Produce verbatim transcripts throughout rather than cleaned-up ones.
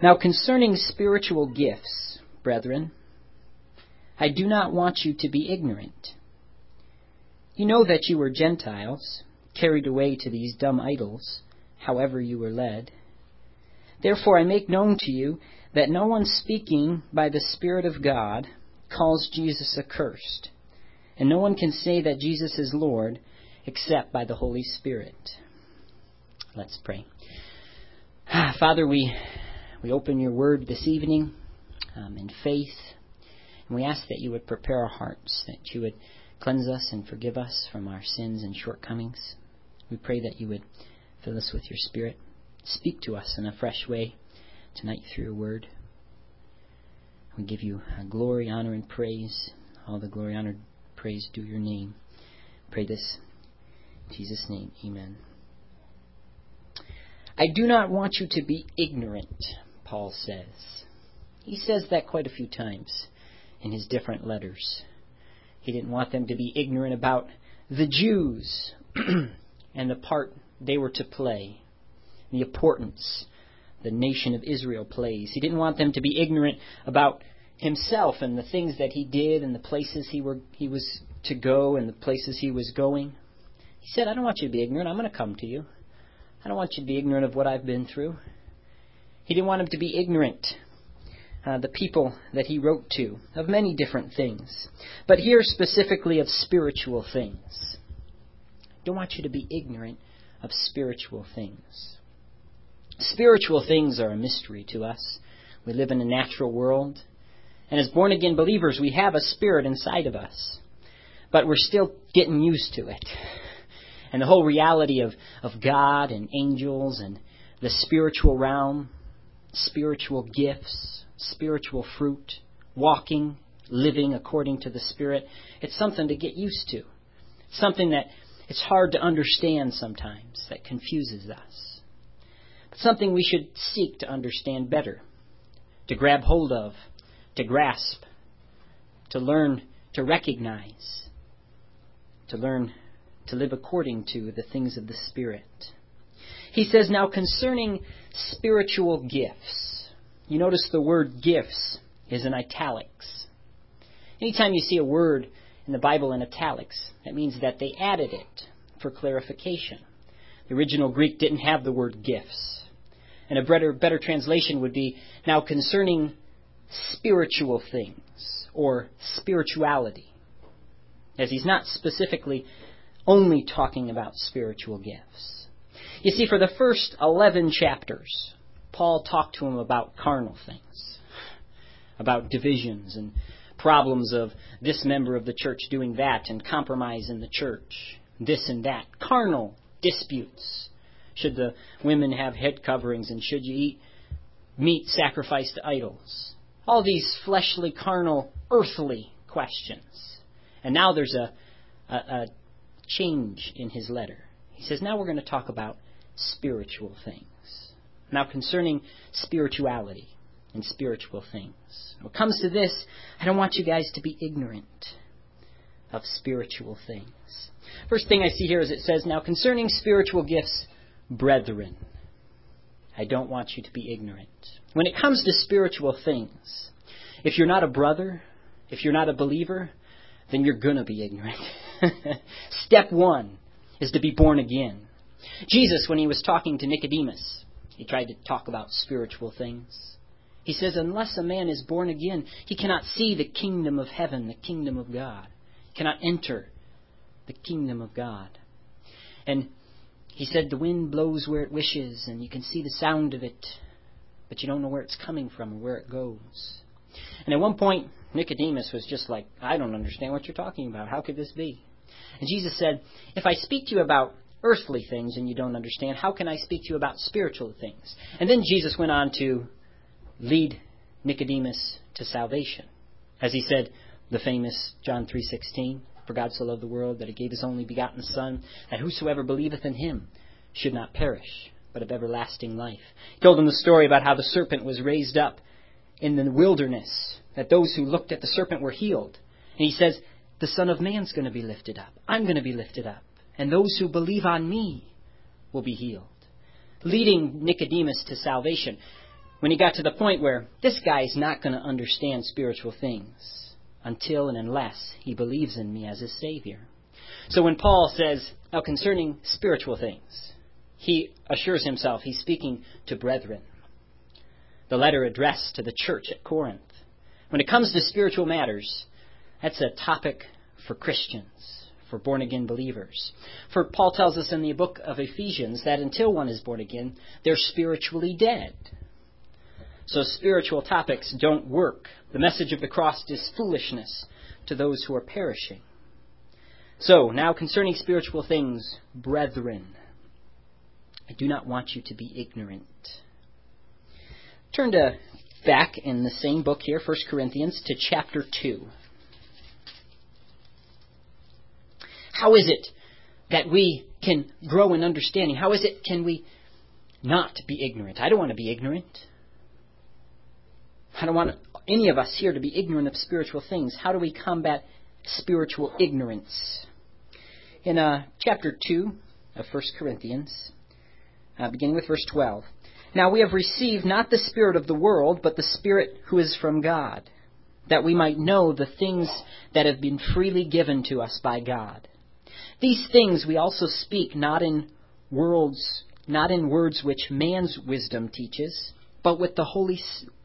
Now concerning spiritual gifts, brethren, I do not want you to be ignorant. You know that you were Gentiles, carried away to these dumb idols, however you were led. Therefore I make known to you that no one speaking by the Spirit of God calls Jesus accursed, and no one can say that Jesus is Lord except by the Holy Spirit. Let's pray. Father, we we open your word this evening um, in faith, and we ask that you would prepare our hearts, that you would cleanse us and forgive us from our sins and shortcomings. We pray that you would fill us with your Spirit. Speak to us in a fresh way tonight through your word. We give you glory, honor, and praise. All the glory, honor, praise due your name. Pray this in Jesus' name. Amen. I do not want you to be ignorant, Paul says. He says that quite a few times in his different letters. He didn't want them to be ignorant about the Jews and the part they were to play, the importance the nation of Israel plays. He didn't want them to be ignorant about himself and the things that he did and the places he were he was to go and the places he was going. He said, I don't want you to be ignorant. I'm going to come to you. I don't want you to be ignorant of what I've been through. He didn't want them to be ignorant, uh, the people that he wrote to, of many different things. But here specifically of spiritual things. I don't want you to be ignorant of spiritual things. Spiritual things are a mystery to us. We live in a natural world. And as born-again believers, we have a spirit inside of us. But we're still getting used to it. And the whole reality of, of God and angels and the spiritual realm, spiritual gifts, spiritual fruit, walking, living according to the Spirit, it's something to get used to. Something that it's hard to understand sometimes, that confuses us. But something we should seek to understand better, to grab hold of, to grasp, to learn to recognize, to learn to live according to the things of the Spirit. He says, now concerning spiritual gifts. You notice the word gifts is in italics. Anytime you see a word in the Bible in italics, that means that they added it for clarification. The original Greek didn't have the word gifts. And a better, better translation would be, now concerning spiritual things, or spirituality. As he's not specifically only talking about spiritual gifts. You see, for the first eleven chapters, Paul talked to him about carnal things, about divisions and problems of this member of the church doing that and compromise in the church, this and that, carnal disputes. Should the women have head coverings, and should you eat meat sacrificed to idols? All these fleshly, carnal, earthly questions. And now there's a, a, a change in his letter. He says, now we're going to talk about spiritual things. Now concerning spirituality and spiritual things. When it comes to this, I don't want you guys to be ignorant of spiritual things. First thing I see here is it says, now concerning spiritual gifts, brethren. I don't want you to be ignorant. When it comes to spiritual things, if you're not a brother, if you're not a believer, then you're going to be ignorant. Step one is to be born again. Jesus, when he was talking to Nicodemus, he tried to talk about spiritual things. He says, unless a man is born again, he cannot see the kingdom of heaven, the kingdom of God. He cannot enter the kingdom of God. And he said, the wind blows where it wishes, and you can see the sound of it, but you don't know where it's coming from or where it goes. And at one point, Nicodemus was just like, I don't understand what you're talking about. How could this be? And Jesus said, if I speak to you about earthly things and you don't understand, how can I speak to you about spiritual things? And then Jesus went on to lead Nicodemus to salvation. As he said, the famous John three sixteen, for God so loved the world that he gave his only begotten Son, that whosoever believeth in him should not perish, but have everlasting life. He told him the story about how the serpent was raised up in the wilderness, that those who looked at the serpent were healed. And he says, the Son of Man's going to be lifted up. I'm going to be lifted up. And those who believe on me will be healed. Leading Nicodemus to salvation. when he got to the point where this guy is not going to understand spiritual things until and unless he believes in me as his Savior. So when Paul says, now concerning spiritual things, he assures himself he's speaking to brethren. The letter addressed to the church at Corinth. When it comes to spiritual matters, that's a topic for Christians, for born-again believers. For Paul tells us in the book of Ephesians that until one is born again, they're spiritually dead. So spiritual topics don't work. The message of the cross is foolishness to those who are perishing. So, now concerning spiritual things, brethren, I do not want you to be ignorant. Turn to back in the same book here, First Corinthians, to chapter two. How is it that we can grow in understanding? How is it can we not be ignorant? I don't want to be ignorant. I don't want any of us here to be ignorant of spiritual things. How do we combat spiritual ignorance? In uh, chapter two of First Corinthians, uh, beginning with verse twelve. Now we have received not the spirit of the world, but the Spirit who is from God, that we might know the things that have been freely given to us by God. These things we also speak not in words, not in words which man's wisdom teaches, but what the Holy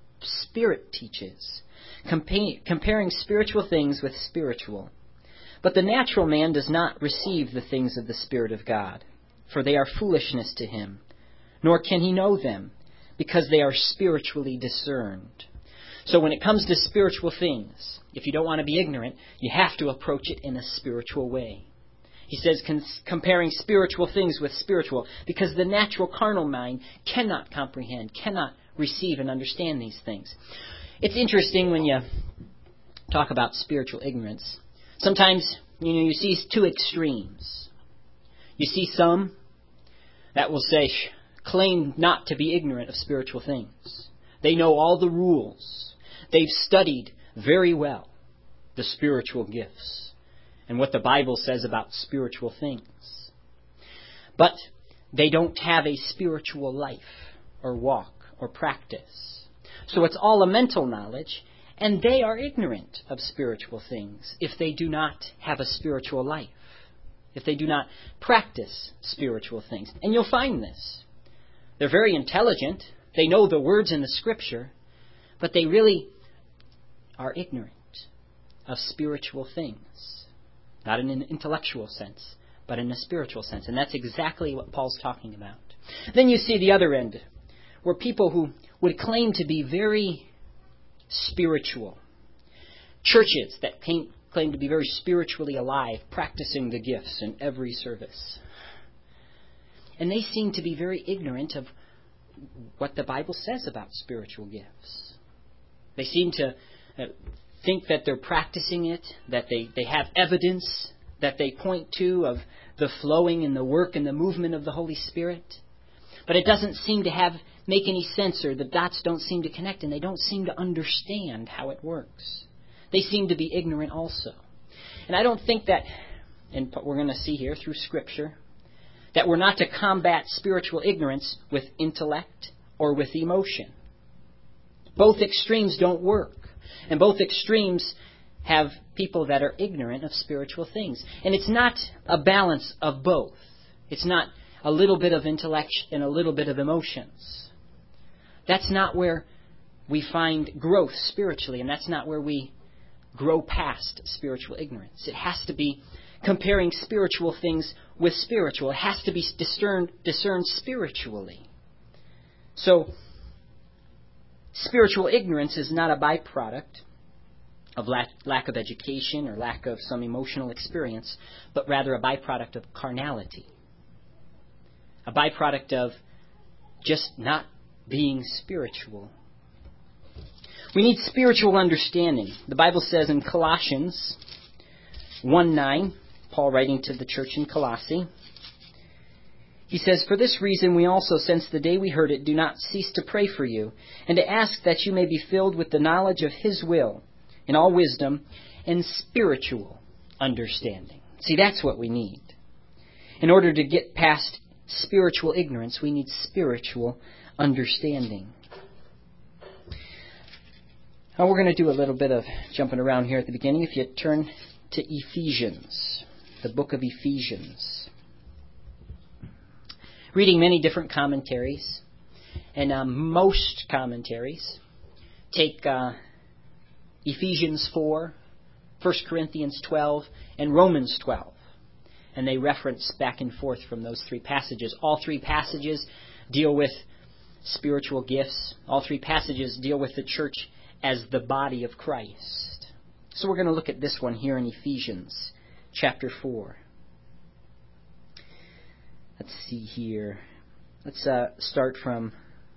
Spirit teaches, compa- comparing spiritual things with spiritual. But the natural man does not receive the things of the Spirit of God, for they are foolishness to him, nor can he know them, because they are spiritually discerned. So when it comes to spiritual things, if you don't want to be ignorant, you have to approach it in a spiritual way. He says cons- comparing spiritual things with spiritual, because the natural carnal mind cannot comprehend, cannot receive and understand these things. It's interesting when you talk about spiritual ignorance. Sometimes, you know, you see two extremes. You see some that will say, claim not to be ignorant of spiritual things. They know all the rules. They've studied very well the spiritual gifts and what the Bible says about spiritual things. But they don't have a spiritual life or walk or practice. So it's all a mental knowledge, and they are ignorant of spiritual things if they do not have a spiritual life, if they do not practice spiritual things. And you'll find this. They're very intelligent. They know the words in the Scripture, but they really are ignorant of spiritual things. Not in an intellectual sense, but in a spiritual sense. And that's exactly what Paul's talking about. Then you see the other end, where people who would claim to be very spiritual. Churches that claim, claim to be very spiritually alive, practicing the gifts in every service. And they seem to be very ignorant of what the Bible says about spiritual gifts. They seem to uh, think that they're practicing it, that they, they have evidence that they point to of the flowing and the work and the movement of the Holy Spirit. But it doesn't seem to have make any sense, or the dots don't seem to connect, and they don't seem to understand how it works. They seem to be ignorant also. And I don't think that, and we're going to see here through Scripture, that we're not to combat spiritual ignorance with intellect or with emotion. Both extremes don't work. And both extremes have people that are ignorant of spiritual things. And it's not a balance of both. It's not a little bit of intellect and a little bit of emotions. That's not where we find growth spiritually, and that's not where we grow past spiritual ignorance. It has to be comparing spiritual things with spiritual. It has to be discerned, discerned spiritually. So, spiritual ignorance is not a byproduct of lack, lack of education or lack of some emotional experience, but rather a byproduct of carnality. A byproduct of just not being spiritual. We need spiritual understanding. The Bible says in Colossians one nine, Paul writing to the church in Colossae, he says, "For this reason we also, since the day we heard it, do not cease to pray for you, and to ask that you may be filled with the knowledge of His will, in all wisdom and spiritual understanding." See, that's what we need. In order to get past spiritual ignorance, we need spiritual understanding. Now we're going to do a little bit of jumping around here at the beginning. If you turn to Ephesians, the book of Ephesians. Reading many different commentaries, and uh, most commentaries take uh, Ephesians four, First Corinthians twelve, and Romans twelve. And they reference back and forth from those three passages. All three passages deal with spiritual gifts. All three passages deal with the church as the body of Christ. So we're going to look at this one here in Ephesians chapter four. Let's see here. Let's uh, start from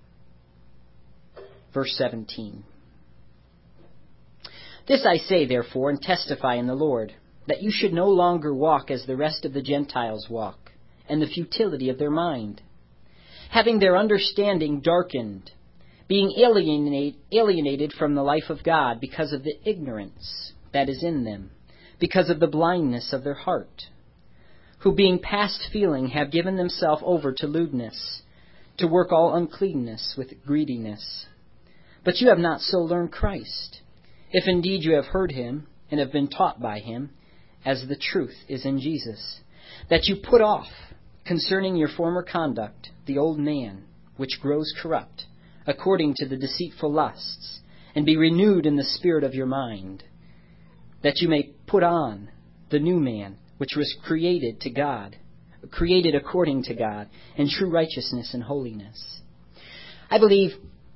verse seventeen. This I say, therefore, and testify in the Lord, that you should no longer walk as the rest of the Gentiles walk, and the futility of their mind, having their understanding darkened, being alienate, alienated from the life of God because of the ignorance that is in them, because of the blindness of their heart, who being past feeling have given themselves over to lewdness, to work all uncleanness with greediness. But you have not so learned Christ, if indeed you have heard him, and have been taught by him, as the truth is in Jesus, that you put off, concerning your former conduct, the old man, which grows corrupt, according to the deceitful lusts, and be renewed in the spirit of your mind, that you may put on the new man, which was created to God, created according to God, in true righteousness and holiness. I believe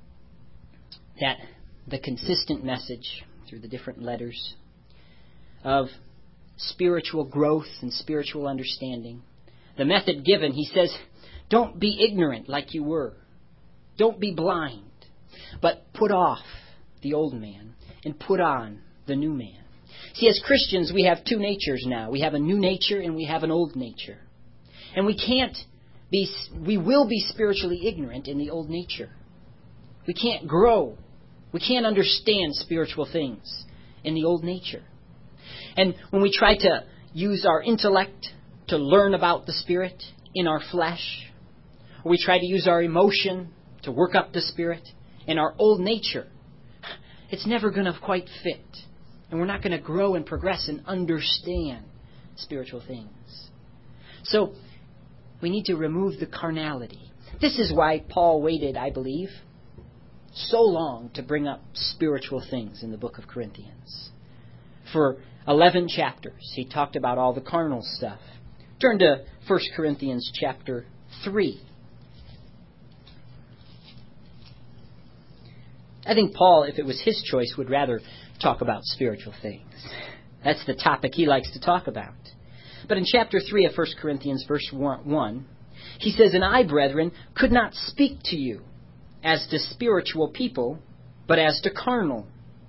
that the consistent message through the different letters of spiritual growth and spiritual understanding, the method given, he says, don't be ignorant like you were. Don't be blind, but put off the old man and put on the new man. See, as Christians, we have two natures now. We have a new nature and we have an old nature. And we can't be, we will be spiritually ignorant in the old nature. We can't grow. We can't understand spiritual things in the old nature. And when we try to use our intellect to learn about the Spirit in our flesh, or we try to use our emotion to work up the Spirit in our old nature, it's never going to quite fit. And we're not going to grow and progress and understand spiritual things. So we need to remove the carnality. This is why Paul waited, I believe, so long to bring up spiritual things in the book of Corinthians. For eleven chapters, he talked about all the carnal stuff. Turn to First Corinthians chapter three. I think Paul, if it was his choice, would rather talk about spiritual things. That's the topic he likes to talk about. But in chapter three of First Corinthians, verse one, he says, And I, brethren, could not speak to you as to spiritual people, but as to carnal,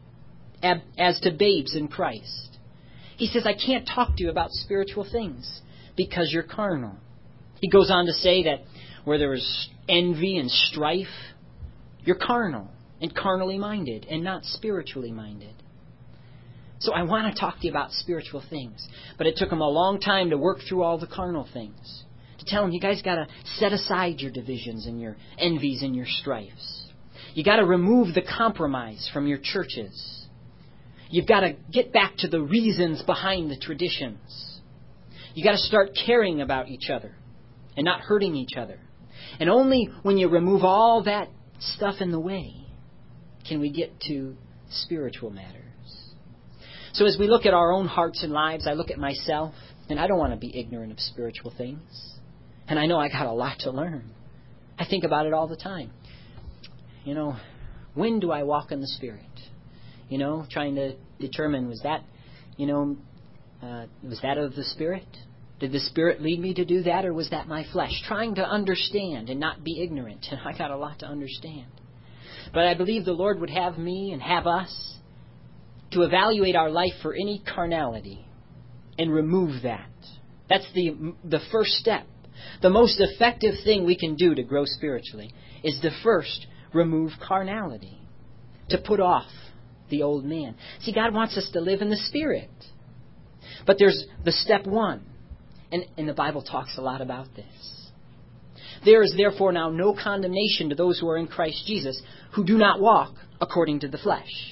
as to babes in Christ. He says, I can't talk to you about spiritual things because you're carnal. He goes on to say that where there is envy and strife, you're carnal and carnally minded and not spiritually minded. So I want to talk to you about spiritual things. But it took him a long time to work through all the carnal things. To tell him, you guys got to set aside your divisions and your envies and your strifes. You got to remove the compromise from your churches. You've got to get back to the reasons behind the traditions. You got to start caring about each other and not hurting each other. And only when you remove all that stuff in the way can we get to spiritual matters. So as we look at our own hearts and lives, I look at myself, and I don't want to be ignorant of spiritual things. And I know I got a lot to learn. I think about it all the time. You know, when do I walk in the Spirit? You know, trying to determine, was that, you know, uh, was that of the Spirit? Did the Spirit lead me to do that, or was that my flesh? Trying to understand and not be ignorant. And I got a lot to understand. But I believe the Lord would have me and have us to evaluate our life for any carnality and remove that. That's the the first step. The most effective thing we can do to grow spiritually is to first remove carnality, to put off the old man. See, God wants us to live in the Spirit. But there's the step one, and, and the Bible talks a lot about this. There is therefore now no condemnation to those who are in Christ Jesus, who do not walk according to the flesh,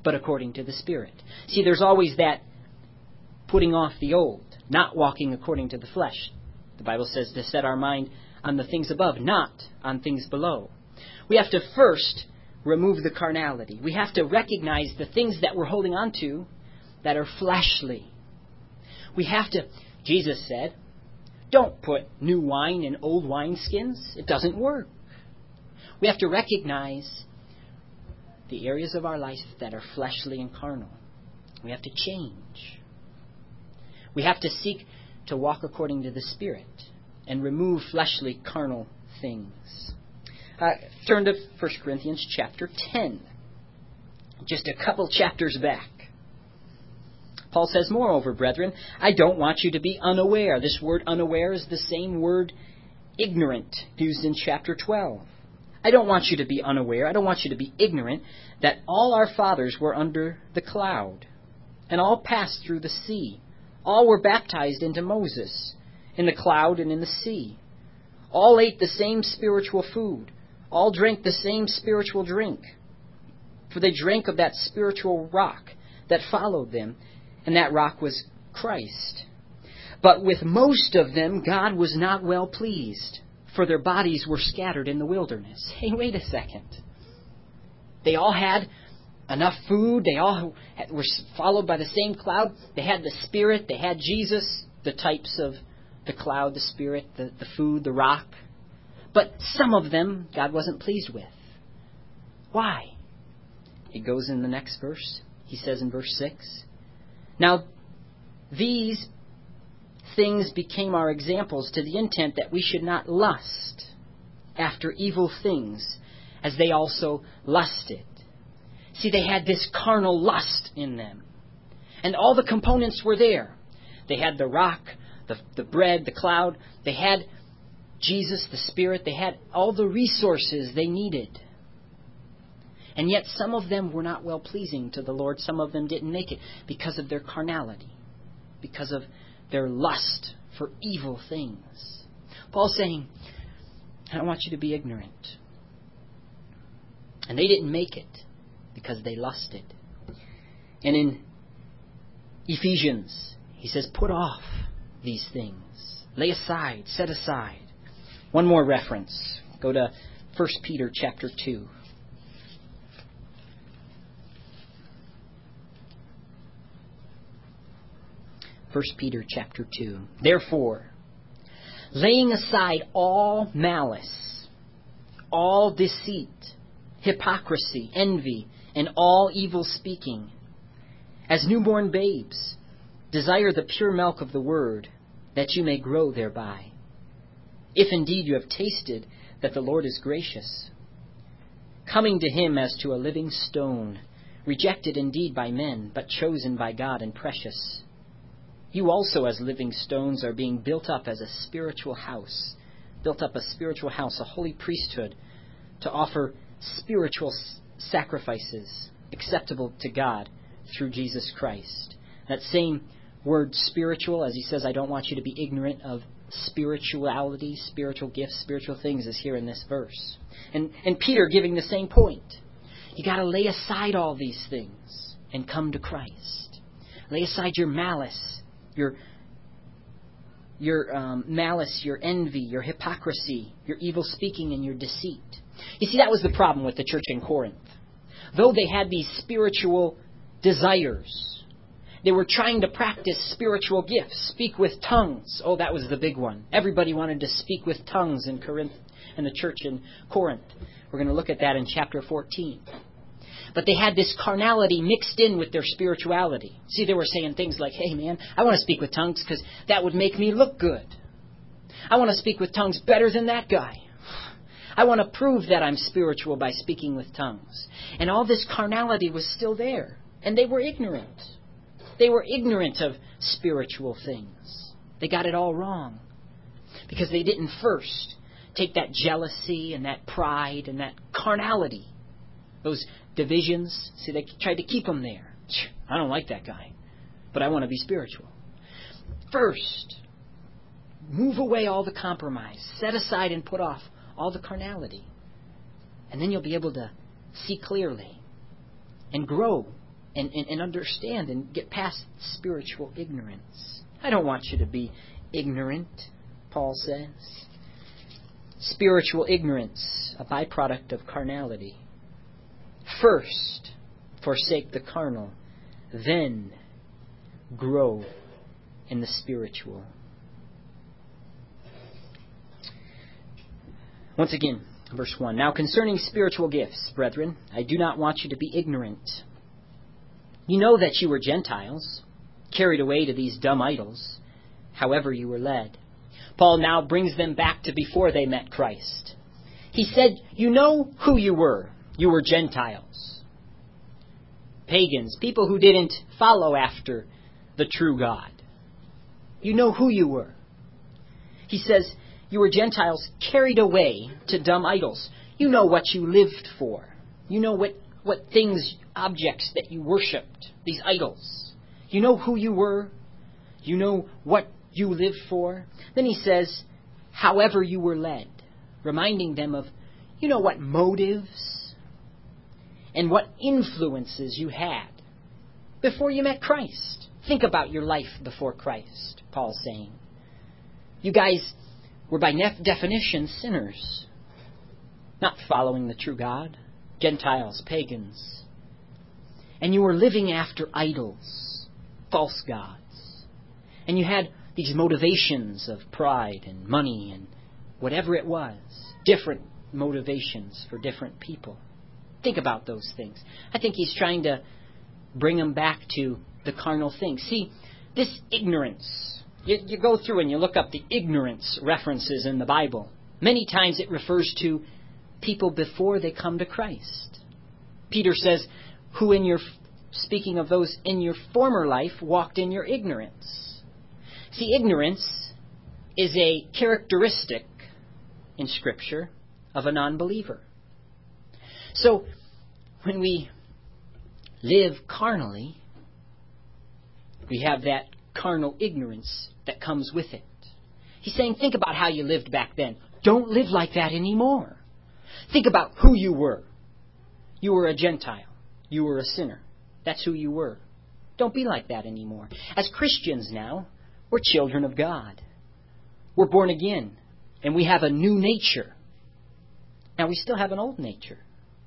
but according to the Spirit. See, there's always that putting off the old, not walking according to the flesh. The Bible says to set our mind on the things above, not on things below. We have to first remove the carnality. We have to recognize the things that we're holding on to that are fleshly. We have to, Jesus said, don't put new wine in old wineskins. It doesn't work. We have to recognize the areas of our life that are fleshly and carnal. We have to change. We have to seek to walk according to the Spirit and remove fleshly, carnal things. Uh, turn to First Corinthians chapter ten. Just a couple chapters back. Paul says, moreover, brethren, I don't want you to be unaware. This word unaware is the same word ignorant used in chapter twelve. I don't want you to be unaware. I don't want you to be ignorant that all our fathers were under the cloud and all passed through the sea. All were baptized into Moses in the cloud and in the sea. All ate the same spiritual food. All drank the same spiritual drink. For they drank of that spiritual rock that followed them, and that rock was Christ. But with most of them God was not well pleased, for their bodies were scattered in the wilderness. Hey, wait a second. They all had enough food. They all were followed by the same cloud. They had the Spirit. They had Jesus, the types of the cloud, the Spirit, the, the food, the rock. But some of them God wasn't pleased with. Why? It goes in the next verse. He says in verse six, now these things became our examples to the intent that we should not lust after evil things as they also lusted. See, they had this carnal lust in them. And all the components were there. They had the rock, the, the bread, the cloud. They had Jesus, the Spirit. They had all the resources they needed. And yet some of them were not well-pleasing to the Lord. Some of them didn't make it because of their carnality, because of their lust for evil things. Paul's saying, I don't want you to be ignorant. And they didn't make it because they lusted. And in Ephesians, he says, put off these things. Lay aside, set aside. One more reference. Go to First Peter chapter two. First Peter chapter two. Therefore, laying aside all malice, all deceit, hypocrisy, envy, and all evil speaking, as newborn babes, desire the pure milk of the word, that you may grow thereby. If indeed you have tasted that the Lord is gracious, coming to him as to a living stone, rejected indeed by men, but chosen by God and precious. You also, as living stones, are being built up as a spiritual house, built up a spiritual house, a holy priesthood, to offer spiritual sacrifices acceptable to God through Jesus Christ. That same word spiritual, as he says, I don't want you to be ignorant of spirituality, spiritual gifts, spiritual things, is here in this verse. And, and Peter giving the same point. You got to lay aside all these things and come to Christ. Lay aside your malice, your your um, malice, your envy, your hypocrisy, your evil speaking, and your deceit. You see, that was the problem with the church in Corinth. Though they had these spiritual desires, they were trying to practice spiritual gifts. Speak with tongues. Oh, that was the big one. Everybody wanted to speak with tongues in Corinth, in the church in Corinth. We're going to look at that in chapter fourteen. But they had this carnality mixed in with their spirituality. See, they were saying things like, hey man, I want to speak with tongues because that would make me look good. I want to speak with tongues better than that guy. I want to prove that I'm spiritual by speaking with tongues. And all this carnality was still there. And they were ignorant. They were ignorant of spiritual things. They got it all wrong. Because they didn't first take that jealousy and that pride and that carnality. Those divisions. See, they tried to keep them there. I don't like that guy, but I want to be spiritual. First, move away all the compromise. Set aside and put off all the carnality. And then you'll be able to see clearly and grow and, and, and understand and get past spiritual ignorance. I don't want you to be ignorant, Paul says. Spiritual ignorance, a byproduct of carnality. First, forsake the carnal, then grow in the spiritual. Once again, verse one. Now concerning spiritual gifts, brethren, I do not want you to be ignorant. You know that you were Gentiles, carried away to these dumb idols, however you were led. Paul now brings them back to before they met Christ. He said, you know who you were. You were Gentiles. Pagans, people who didn't follow after the true God. You know who you were. He says, you were Gentiles carried away to dumb idols. You know what you lived for. You know what, what things, objects that you worshipped, these idols. You know who you were. You know what you lived for. Then he says, however you were led, reminding them of, you know, what motives and what influences you had before you met Christ. Think about your life before Christ, Paul's saying. You guys were by definition sinners, not following the true God, Gentiles, pagans. And you were living after idols, false gods. And you had these motivations of pride and money and whatever it was, different motivations for different people. Think about those things. I think he's trying to bring them back to the carnal thing. See, this ignorance, you, you go through and you look up the ignorance references in the Bible. Many times it refers to people before they come to Christ. Peter says, who in your, speaking of those in your former life, walked in your ignorance. See, ignorance is a characteristic in Scripture of a non-believer. So, when we live carnally, we have that carnal ignorance that comes with it. He's saying, think about how you lived back then. Don't live like that anymore. Think about who you were. You were a Gentile. You were a sinner. That's who you were. Don't be like that anymore. As Christians now, we're children of God. We're born again. And we have a new nature. Now, we still have an old nature.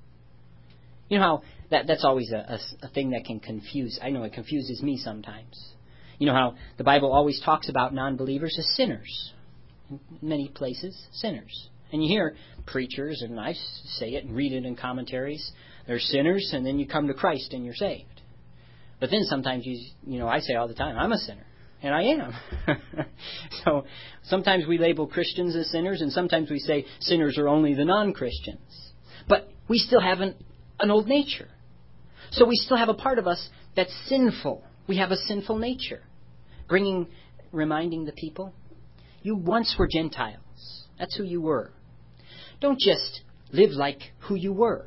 You know how that, that's always a, a, a thing that can confuse. I know it confuses me sometimes. You know how the Bible always talks about non-believers as sinners. In many places, sinners. And you hear preachers, and I say it and read it in commentaries, they're sinners, and then you come to Christ and you're saved. But then sometimes, you you know, I say all the time, I'm a sinner. And I am. So sometimes we label Christians as sinners, and sometimes we say sinners are only the non-Christians. But we still have an, an old nature. So we still have a part of us that's sinful. We have a sinful nature. Bringing, reminding the people, you once were Gentiles. That's who you were. Don't just live like who you were.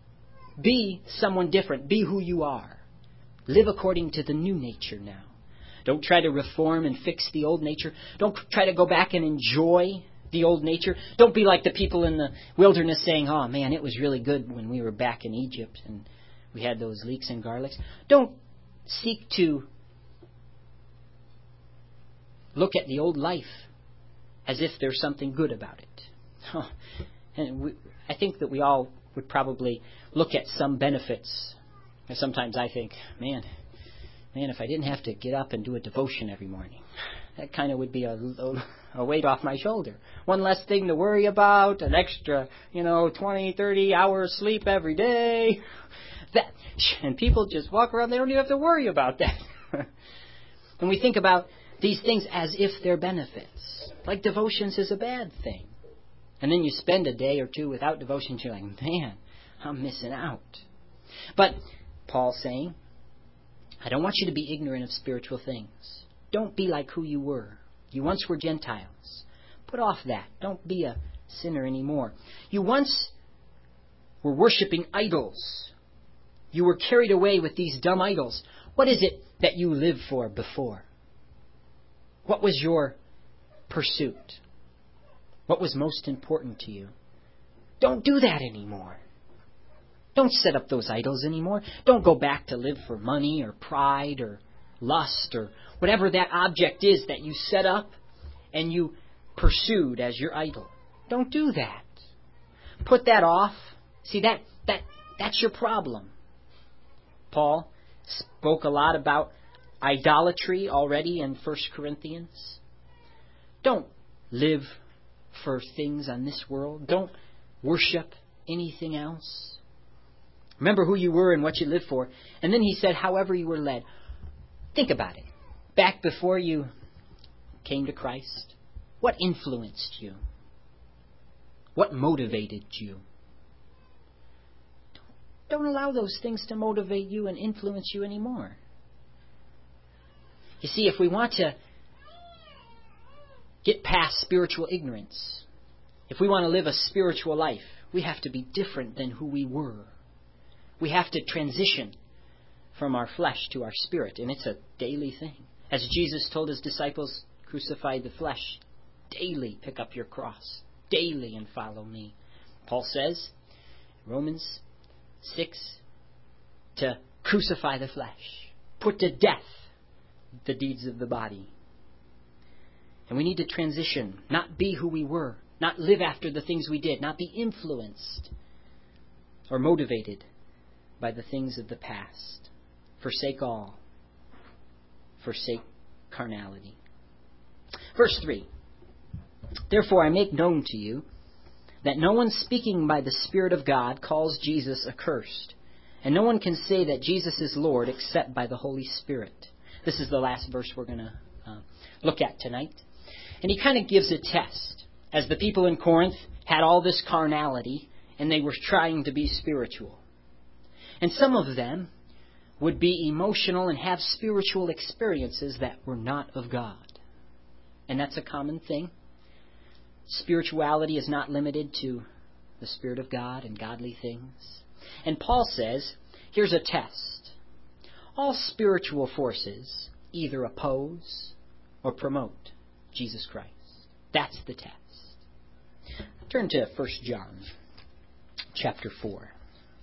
Be someone different. Be who you are. Live according to the new nature now. Don't try to reform and fix the old nature. Don't try to go back and enjoy the old nature. Don't be like the people in the wilderness saying, oh man, it was really good when we were back in Egypt and we had those leeks and garlics. Don't seek to look at the old life as if there's something good about it. Oh, and we, I think that we all would probably look at some benefits. And sometimes I think, man, Man, if I didn't have to get up and do a devotion every morning, that kind of would be a, a weight off my shoulder. One less thing to worry about, an extra, you know, twenty, thirty hours sleep every day. That, and people just walk around, they don't even have to worry about that. And we think about these things as if they're benefits. Like devotions is a bad thing. And then you spend a day or two without devotions, you're like, man, I'm missing out. But Paul's saying, I don't want you to be ignorant of spiritual things. Don't be like who you were. You once were Gentiles. Put off that. Don't be a sinner anymore. You once were worshiping idols. You were carried away with these dumb idols. What is it that you lived for before? What was your pursuit? What was most important to you? Don't do that anymore. Don't set up those idols anymore. Don't go back to live for money or pride or lust or whatever that object is that you set up and you pursued as your idol. Don't do that. Put that off. See, that that that's your problem. Paul spoke a lot about idolatry already in First Corinthians. Don't live for things on this world. Don't worship anything else. Remember who you were and what you lived for. And then he said, however you were led. Think about it. Back before you came to Christ, what influenced you? What motivated you? Don't allow those things to motivate you and influence you anymore. You see, if we want to get past spiritual ignorance, if we want to live a spiritual life, we have to be different than who we were. We have to transition from our flesh to our spirit, and it's a daily thing. As Jesus told his disciples, crucify the flesh. Daily pick up your cross. Daily and follow me. Paul says, Romans six, to crucify the flesh. Put to death the deeds of the body. And we need to transition, not be who we were, not live after the things we did, not be influenced or motivated by the things of the past. Forsake all. Forsake carnality. Verse three. Therefore I make known to you that no one speaking by the Spirit of God calls Jesus accursed, and no one can say that Jesus is Lord except by the Holy Spirit. This is the last verse we're going to uh, look at tonight. And he kind of gives a test. As the people in Corinth had all this carnality, and they were trying to be spiritual. And some of them would be emotional and have spiritual experiences that were not of God. And that's a common thing. Spirituality is not limited to the Spirit of God and godly things. And Paul says, here's a test. All spiritual forces either oppose or promote Jesus Christ. That's the test. Turn to First John chapter four.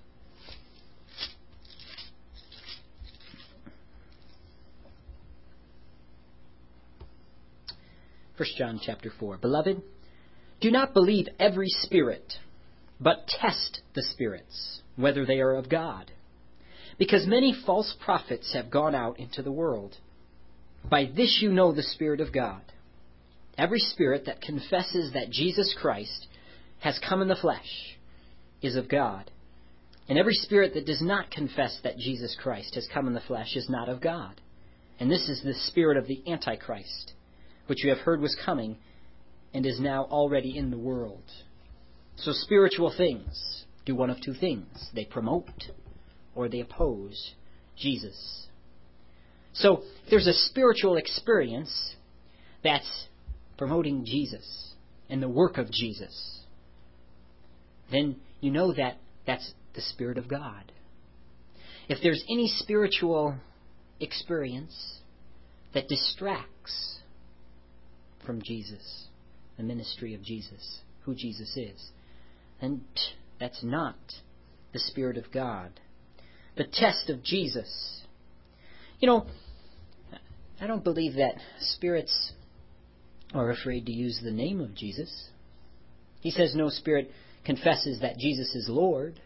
First John chapter four. Beloved, do not believe every spirit, but test the spirits, whether they are of God. Because many false prophets have gone out into the world. By this you know the Spirit of God. Every spirit that confesses that Jesus Christ has come in the flesh is of God. And every spirit that does not confess that Jesus Christ has come in the flesh is not of God. And this is the spirit of the Antichrist, which you have heard was coming and is now already in the world. So spiritual things do one of two things. They promote or they oppose Jesus. So there's a spiritual experience that's promoting Jesus and the work of Jesus. Then you know that that's the Spirit of God. If there's any spiritual experience that distracts from Jesus, the ministry of Jesus, who Jesus is, then that's not the Spirit of God. The test of Jesus. You know, I don't believe that spirits are afraid to use the name of Jesus. He says no spirit confesses that Jesus is Lord.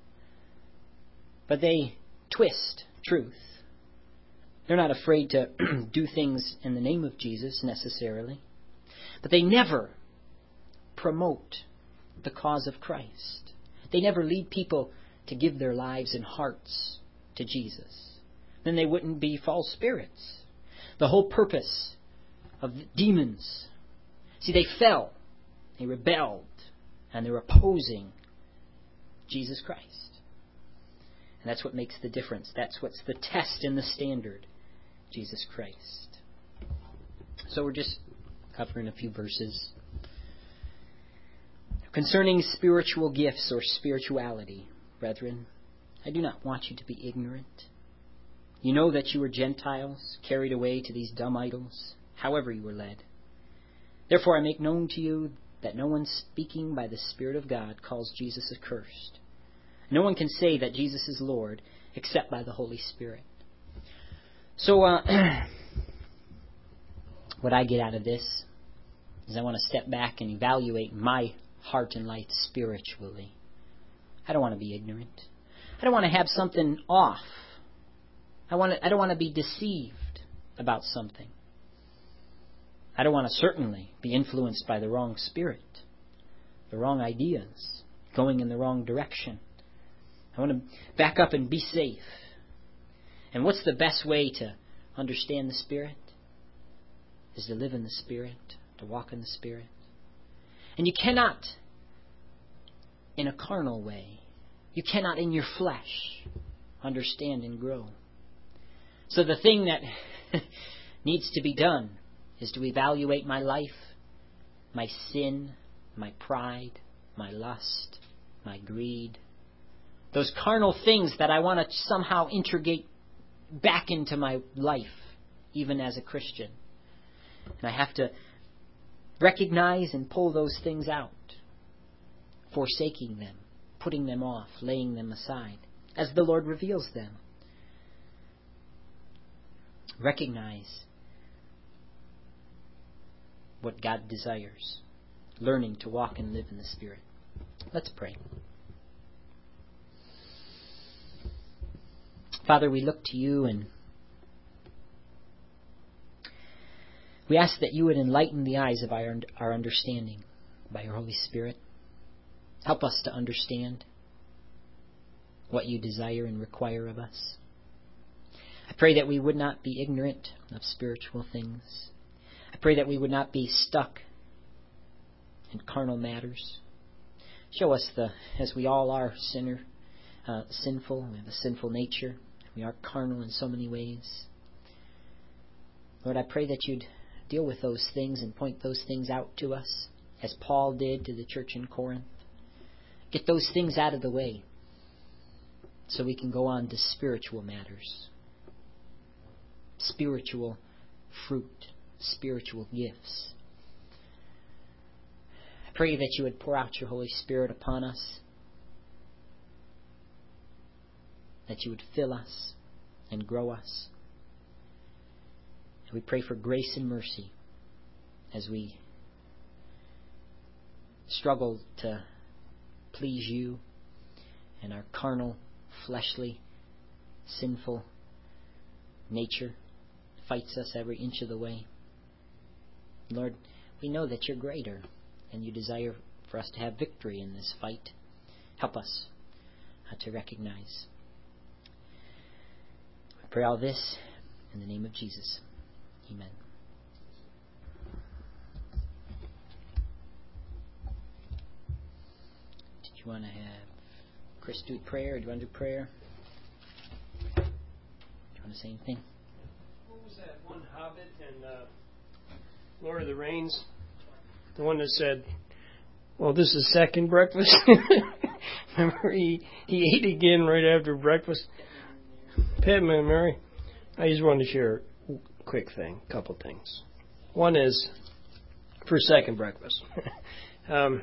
But they twist truth. They're not afraid to do things in the name of Jesus necessarily. But they never promote the cause of Christ. They never lead people to give their lives and hearts to Jesus. Then they wouldn't be false spirits. The whole purpose of the demons. See, they fell. They rebelled. And they're opposing Jesus Christ. And that's what makes the difference. That's what's the test and the standard. Jesus Christ. So we're just covering a few verses. Concerning spiritual gifts or spirituality, brethren, I do not want you to be ignorant. You know that you were Gentiles, carried away to these dumb idols, however you were led. Therefore I make known to you that no one speaking by the Spirit of God calls Jesus accursed. No one can say that Jesus is Lord except by the Holy Spirit. So, uh, what I get out of this is I want to step back and evaluate my heart and life spiritually. I don't want to be ignorant. I don't want to have something off. I want to, I don't want to be deceived about something. I don't want to certainly be influenced by the wrong spirit, the wrong ideas, going in the wrong direction. I want to back up and be safe. And what's the best way to understand the Spirit? Is to live in the Spirit, to walk in the Spirit. And you cannot, in a carnal way, you cannot in your flesh understand and grow. So the thing that needs to be done is to evaluate my life, my sin, my pride, my lust, my greed, those carnal things that I want to somehow integrate back into my life, even as a Christian. And I have to recognize and pull those things out, forsaking them, putting them off, laying them aside, as the Lord reveals them. Recognize what God desires, learning to walk and live in the Spirit. Let's pray. Father, we look to you and we ask that you would enlighten the eyes of our, our understanding by your Holy Spirit. Help us to understand what you desire and require of us. I pray that we would not be ignorant of spiritual things. I pray that we would not be stuck in carnal matters. Show us, the, as we all are sinner, uh, sinful, we have a sinful nature. We are carnal in so many ways. Lord, I pray that you'd deal with those things and point those things out to us, as Paul did to the church in Corinth. Get those things out of the way so we can go on to spiritual matters, spiritual fruit, spiritual gifts. I pray that you would pour out your Holy Spirit upon us, that you would fill us and grow us. And we pray for grace and mercy as we struggle to please you, and our carnal, fleshly, sinful nature fights us every inch of the way. Lord, we know that you're greater and you desire for us to have victory in this fight. Help us uh, to recognize. I pray all this in the name of Jesus. Amen. Did you want to have Chris do prayer, or do you want to do prayer? Do you want to say anything? What was that one hobbit in uh, Lord of the Rings? The one that said, well, this is second breakfast. Remember, he, he ate again right after breakfast. Pittman, Mary. I just wanted to share a quick thing, a couple things. One is for second breakfast. um,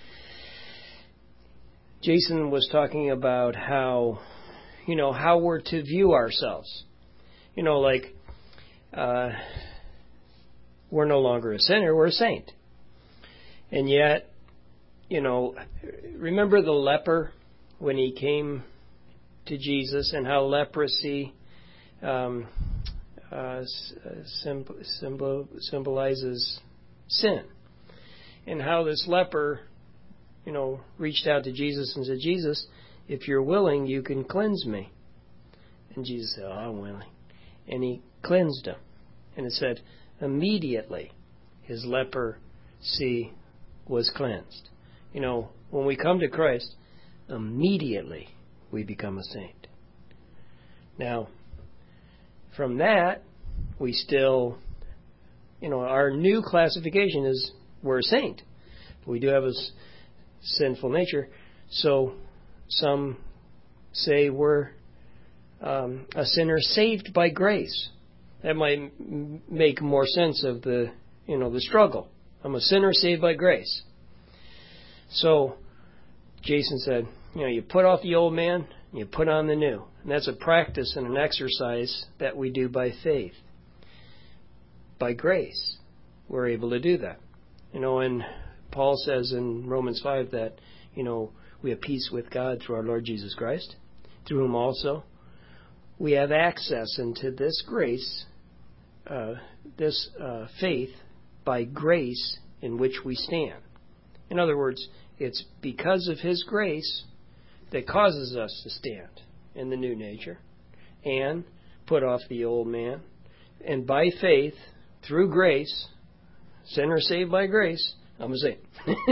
Jason was talking about how, you know, how we're to view ourselves. You know, like, uh, we're no longer a sinner, we're a saint. And yet, you know, remember the leper when he came to Jesus, and how leprosy um, uh, symbol, symbol, symbolizes sin. And how this leper, you know, reached out to Jesus and said, Jesus, if you're willing, you can cleanse me. And Jesus said, oh, I'm willing. And he cleansed him. And it said, immediately his leprosy was cleansed. You know, when we come to Christ, immediately we become a saint. Now, from that, we still, you know, our new classification is we're a saint. But we do have a s- sinful nature. So some say we're um, a sinner saved by grace. That might m- make more sense of the, you know, the struggle. I'm a sinner saved by grace. So Jason said, you know, you put off the old man, and you put on the new. And that's a practice and an exercise that we do by faith. By grace, we're able to do that. You know, and Paul says in Romans five that, you know, we have peace with God through our Lord Jesus Christ, through whom also we have access into this grace, uh, this uh, faith, by grace in which we stand. In other words, it's because of His grace that causes us to stand in the new nature and put off the old man. And by faith, through grace, sinner saved by grace, I'm a saint.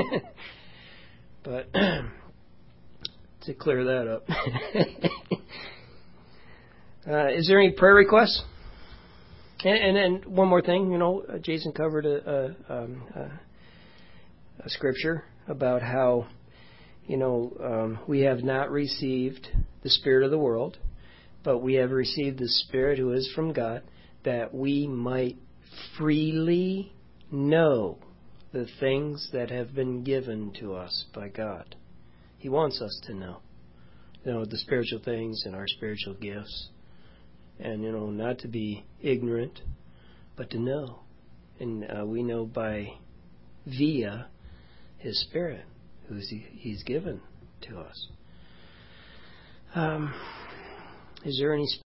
But to clear that up. uh, is there any prayer requests? And, and, and one more thing, you know, uh, Jason covered a, a, um, a, a scripture about how, you know, um, we have not received the spirit of the world, but we have received the Spirit who is from God, that we might freely know the things that have been given to us by God. He wants us to know, you know, the spiritual things and our spiritual gifts. And, you know, not to be ignorant, but to know. And uh, we know by, via His Spirit, who He's given to us. Um, is there any